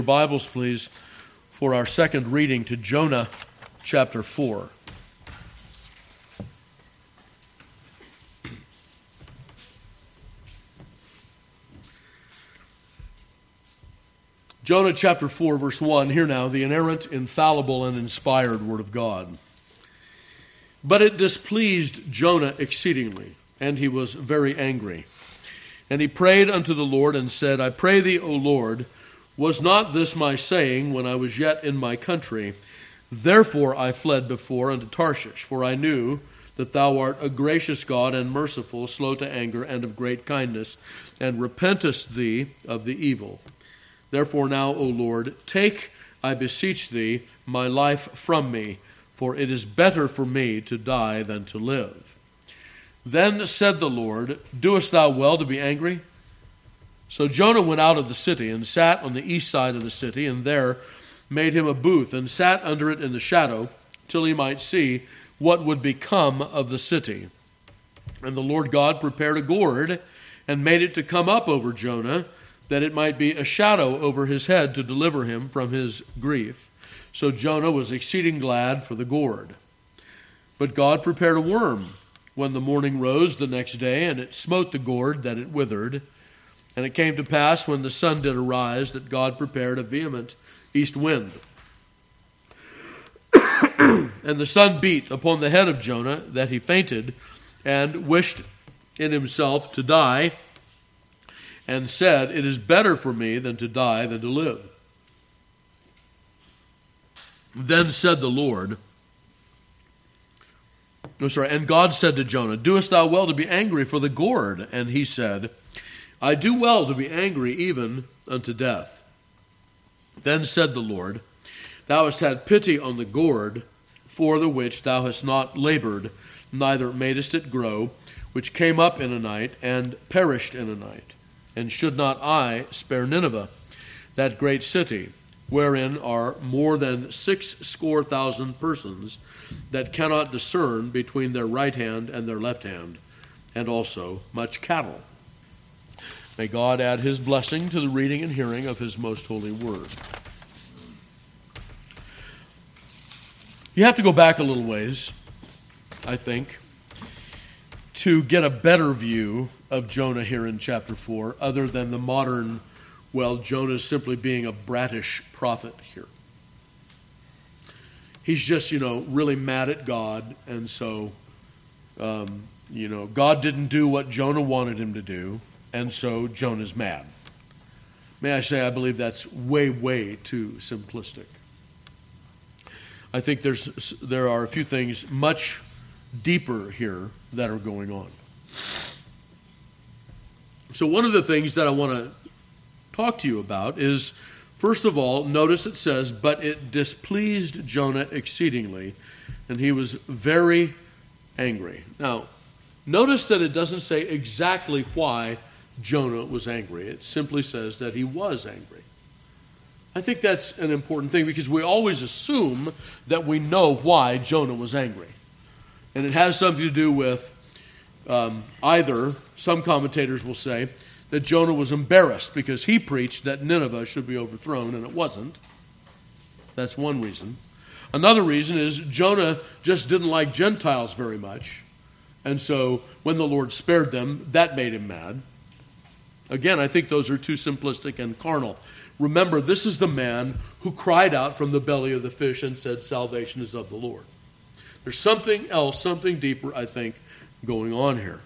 Bibles, please, for our second reading to Jonah chapter 4. Jonah chapter 4, verse 1, hear now the inerrant, infallible, and inspired word of God. But it displeased Jonah exceedingly, and he was very angry. And he prayed unto the Lord and said, I pray thee, O Lord, was not this my saying when I was yet in my country? Therefore I fled before unto Tarshish, for I knew that thou art a gracious God and merciful, slow to anger, and of great kindness, and repentest thee of the evil. Therefore now, O Lord, take, I beseech thee, my life from me, for it is better for me to die than to live. Then said the Lord, Doest thou well to be angry? So Jonah went out of the city and sat on the east side of the city, and there made him a booth, and sat under it in the shadow, till he might see what would become of the city. And the Lord God prepared a gourd, and made it to come up over Jonah, that it might be a shadow over his head to deliver him from his grief. So Jonah was exceeding glad for the gourd. But God prepared a worm when the morning rose the next day, and it smote the gourd that it withered. And it came to pass, when the sun did arise, that God prepared a vehement east wind. And the sun beat upon the head of Jonah, that he fainted, and wished in himself to die, and said, It is better for me than to die than to live. Then said the Lord, and God said to Jonah, Doest thou well to be angry for the gourd? And he said, I do well to be angry even unto death. Then said the Lord, Thou hast had pity on the gourd, for the which thou hast not labored, neither madest it grow, which came up in a night, and perished in a night. And should not I spare Nineveh, that great city, wherein are more than 60,000 persons, that cannot discern between their right hand and their left hand, and also much cattle? May God add his blessing to the reading and hearing of his most holy word. You have to go back a little ways, I think, to get a better view of Jonah here in chapter 4, other than the modern, Jonah's simply being a brattish prophet here. He's just, really mad at God, and so, God didn't do what Jonah wanted him to do, and so Jonah's mad. May I say, I believe that's way, way too simplistic. I think there are a few things much deeper here that are going on. So one of the things that I want to talk to you about is, first of all, notice it says, but it displeased Jonah exceedingly, and he was very angry. Now, notice that it doesn't say exactly why Jonah was angry. It simply says that he was angry. I think that's an important thing, because we always assume that we know why Jonah was angry. And it has something to do with either, some commentators will say, that Jonah was embarrassed because he preached that Nineveh should be overthrown, and it wasn't. That's one reason. Another reason is Jonah just didn't like Gentiles very much, and so when the Lord spared them, that made him mad. Again, I think those are too simplistic and carnal. Remember, this is the man who cried out from the belly of the fish and said, Salvation is of the Lord. There's something else, something deeper, I think, going on here.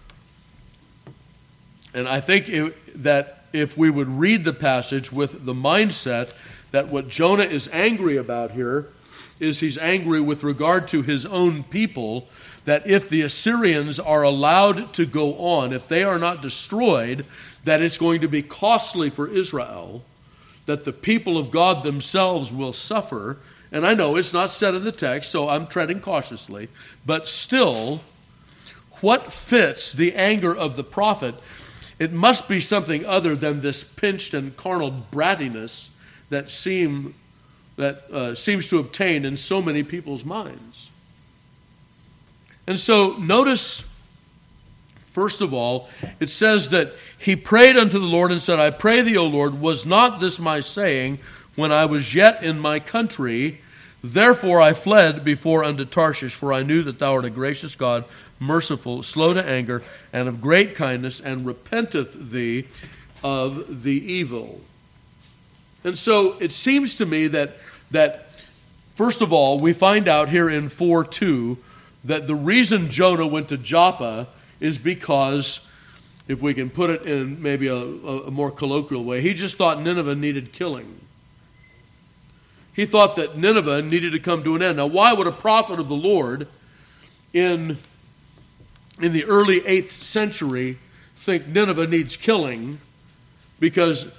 And I think that if we would read the passage with the mindset that what Jonah is angry about here is he's angry with regard to his own people, that if the Assyrians are allowed to go on, if they are not destroyed, that it's going to be costly for Israel, that the people of God themselves will suffer. And I know it's not said in the text, so I'm treading cautiously, but still, what fits the anger of the prophet? It must be something other than this pinched and carnal brattiness that seems to obtain in so many people's minds. And so notice, First of all, it says that he prayed unto the Lord and said, I pray thee, O Lord, was not this my saying when I was yet in my country? Therefore I fled before unto Tarshish, for I knew that thou art a gracious God, merciful, slow to anger, and of great kindness, and repenteth thee of the evil. And so it seems to me that first of all, we find out here in 4:2 that the reason Jonah went to Joppa is because, if we can put it in maybe a more colloquial way, he just thought Nineveh needed killing. He thought that Nineveh needed to come to an end. Now, why would a prophet of the Lord in the early 8th century think Nineveh needs killing? Because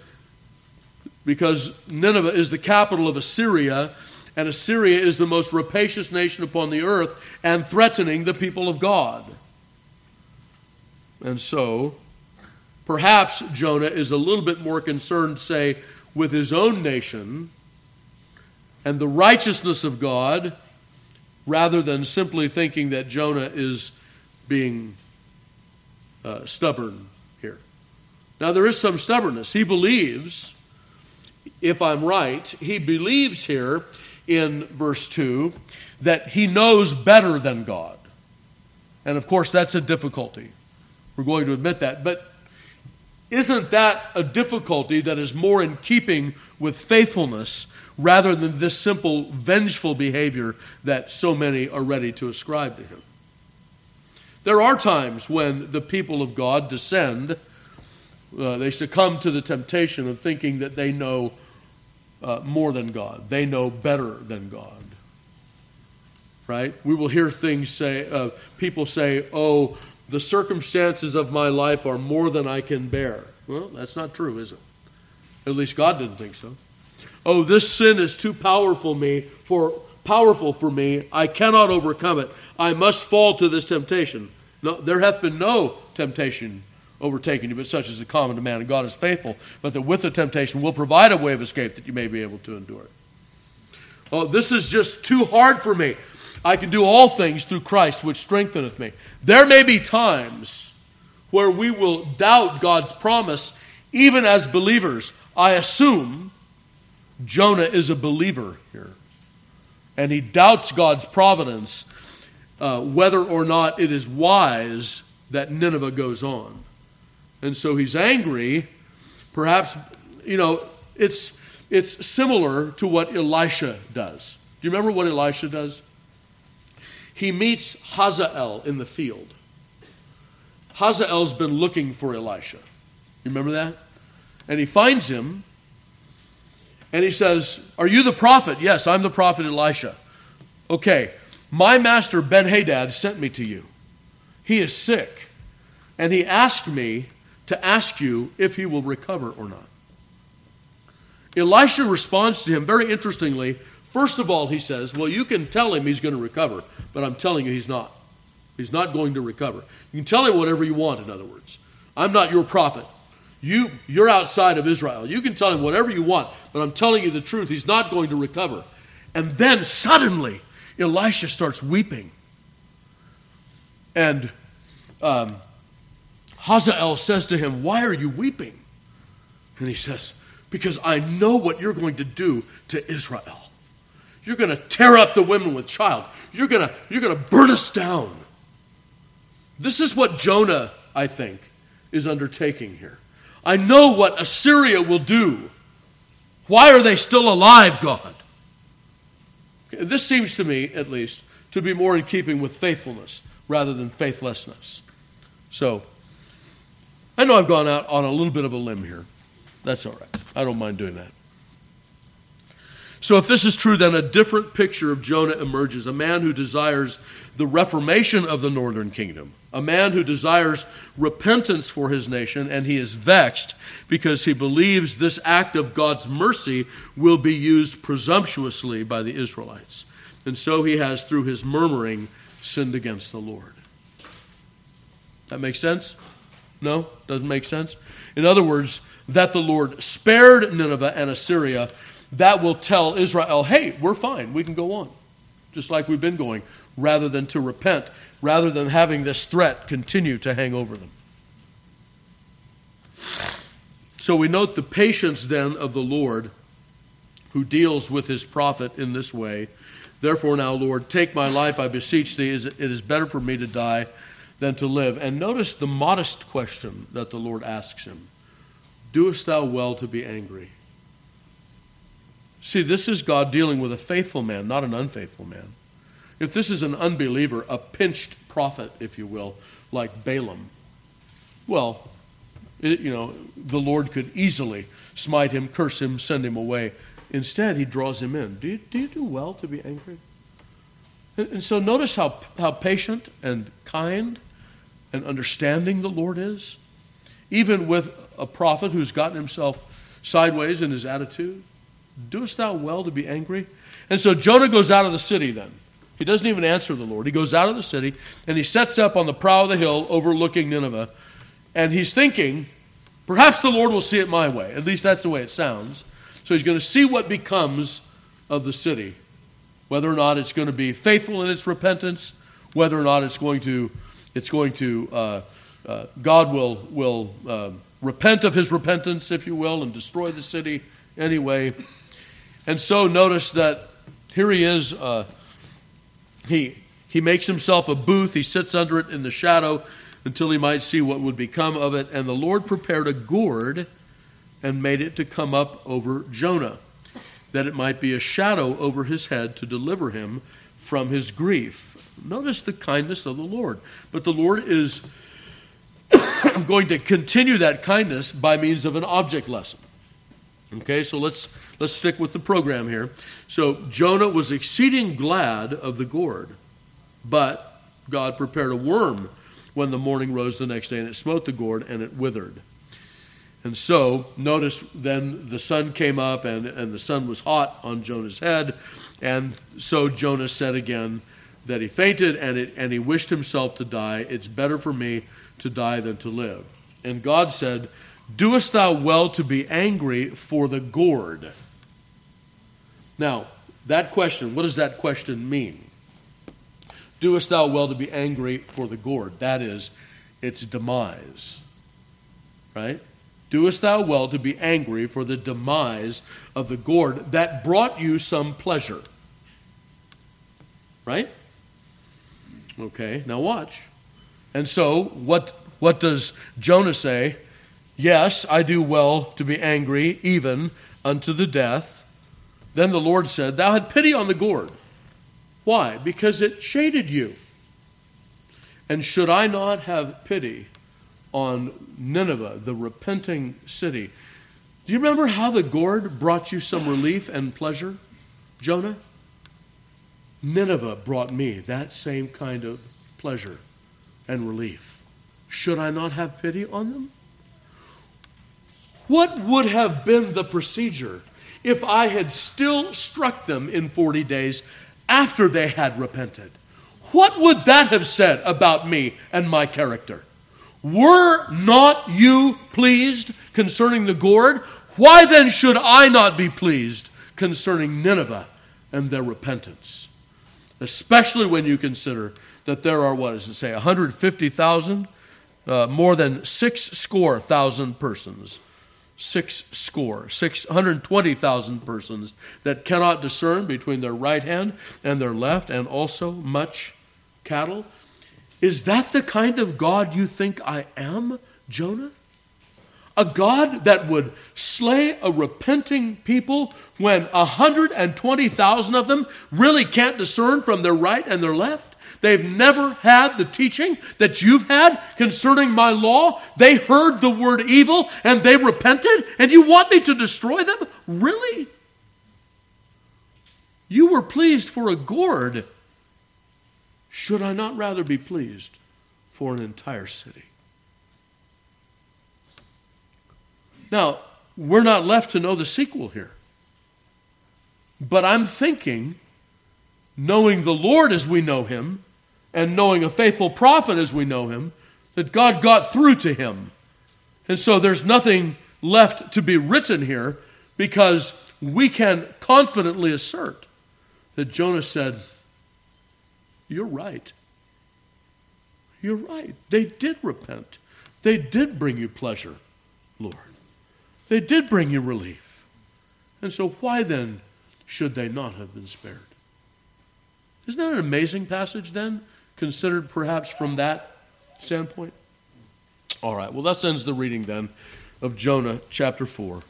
Nineveh is the capital of Assyria, and Assyria is the most rapacious nation upon the earth and threatening the people of God. And so, perhaps Jonah is a little bit more concerned, say, with his own nation and the righteousness of God, rather than simply thinking that Jonah is being stubborn here. Now, there is some stubbornness. He believes, if I'm right, he believes here in verse 2 that he knows better than God. And of course, that's a difficulty. We're going to admit that. But isn't that a difficulty that is more in keeping with faithfulness rather than this simple vengeful behavior that so many are ready to ascribe to him? There are times when the people of God descend, they succumb to the temptation of thinking that they know more than God. They know better than God. Right? We will hear things people say, oh, the circumstances of my life are more than I can bear. Well, that's not true, is it? At least God didn't think so. Oh, this sin is too powerful for me. I cannot overcome it. I must fall to this temptation. No, there hath been no temptation overtaken you, but such is the common to man, and God is faithful, but that with the temptation will provide a way of escape that you may be able to endure it. Oh, this is just too hard for me. I can do all things through Christ, which strengtheneth me. There may be times where we will doubt God's promise, even as believers. I assume Jonah is a believer here, and he doubts God's providence, whether or not it is wise that Nineveh goes on. And so he's angry. Perhaps, it's similar to what Elisha does. Do you remember what Elisha does? He meets Hazael in the field. Hazael's been looking for Elisha. You remember that? And he finds him, and he says, are you the prophet? Yes, I'm the prophet Elisha. Okay, my master Ben-Hadad sent me to you. He is sick, and he asked me to ask you if he will recover or not. Elisha responds to him very interestingly. First of all, he says, well, you can tell him he's going to recover, but I'm telling you he's not. He's not going to recover. You can tell him whatever you want, in other words. I'm not your prophet. You're outside of Israel. You can tell him whatever you want, but I'm telling you the truth. He's not going to recover. And then suddenly, Elisha starts weeping. And Hazael says to him, why are you weeping? And he says, because I know what you're going to do to Israel. You're going to tear up the women with child. You're going to burn us down. This is what Jonah, I think, is undertaking here. I know what Assyria will do. Why are they still alive, God? This seems to me, at least, to be more in keeping with faithfulness rather than faithlessness. So, I know I've gone out on a little bit of a limb here. That's all right. I don't mind doing that. So if this is true, then a different picture of Jonah emerges. A man who desires the reformation of the northern kingdom. A man who desires repentance for his nation, and he is vexed because he believes this act of God's mercy will be used presumptuously by the Israelites. And so he has, through his murmuring, sinned against the Lord. That makes sense? No? Doesn't make sense? In other words, that the Lord spared Nineveh and Assyria, that will tell Israel, hey, we're fine, we can go on. just like we've been going, rather than to repent, rather than having this threat continue to hang over them. So we note the patience then of the Lord who deals with his prophet in this way. Therefore now, Lord, take my life, I beseech thee. It is better for me to die than to live. And notice the modest question that the Lord asks him. Doest thou well to be angry? See, this is God dealing with a faithful man, not an unfaithful man. If this is an unbeliever, a pinched prophet, if you will, like Balaam, well, the Lord could easily smite him, curse him, send him away. Instead, he draws him in. Do you do well to be angry? And so notice how patient and kind and understanding the Lord is. Even with a prophet who's gotten himself sideways in his attitude. Doest thou well to be angry? And so Jonah goes out of the city then. He doesn't even answer the Lord. He goes out of the city and he sets up on the brow of the hill overlooking Nineveh. And he's thinking, perhaps the Lord will see it my way. At least that's the way it sounds. So he's going to see what becomes of the city. Whether or not it's going to be faithful in its repentance. Whether or not God will repent of his repentance, if you will, and destroy the city anyway. And so notice that here he is. He makes himself a booth. He sits under it in the shadow until he might see what would become of it. And the Lord prepared a gourd and made it to come up over Jonah, that it might be a shadow over his head to deliver him from his grief. Notice the kindness of the Lord. But the Lord is going to continue that kindness by means of an object lesson. Okay, so let's stick with the program here. So Jonah was exceeding glad of the gourd, but God prepared a worm when the morning rose the next day, and it smote the gourd, and it withered. And so, notice then the sun came up, and the sun was hot on Jonah's head, and so Jonah said again that he fainted, and he wished himself to die. It's better for me to die than to live. And God said, doest thou well to be angry for the gourd? Now, that question, what does that question mean? Doest thou well to be angry for the gourd? That is, its demise. Right? Doest thou well to be angry for the demise of the gourd that brought you some pleasure? Right? Okay, now watch. And so, what does Jonah say? Yes, I do well to be angry, even unto the death. Then the Lord said, thou had pity on the gourd. Why? Because it shaded you. And should I not have pity on Nineveh, the repenting city? Do you remember how the gourd brought you some relief and pleasure, Jonah? Nineveh brought me that same kind of pleasure and relief. Should I not have pity on them? What would have been the procedure if I had still struck them in 40 days after they had repented? What would that have said about me and my character? Were not you pleased concerning the gourd? Why then should I not be pleased concerning Nineveh and their repentance? Especially when you consider that there are, 150,000? More than 6,000 persons. 620,000 persons that cannot discern between their right hand and their left, and also much cattle. Is that the kind of God you think I am, Jonah? A God that would slay a repenting people when 120,000 of them really can't discern from their right and their left? They've never had the teaching that you've had concerning my law. They heard the word evil and they repented, and you want me to destroy them? Really? You were pleased for a gourd. Should I not rather be pleased for an entire city? Now, we're not left to know the sequel here. But I'm thinking, knowing the Lord as we know him, and knowing a faithful prophet as we know him, that God got through to him. And so there's nothing left to be written here, because we can confidently assert that Jonah said, You're right. You're right. They did repent. They did bring you pleasure, Lord. They did bring you relief. And so why then should they not have been spared? Isn't that an amazing passage then, considered perhaps from that standpoint? All right, well, that ends the reading then of Jonah chapter 4.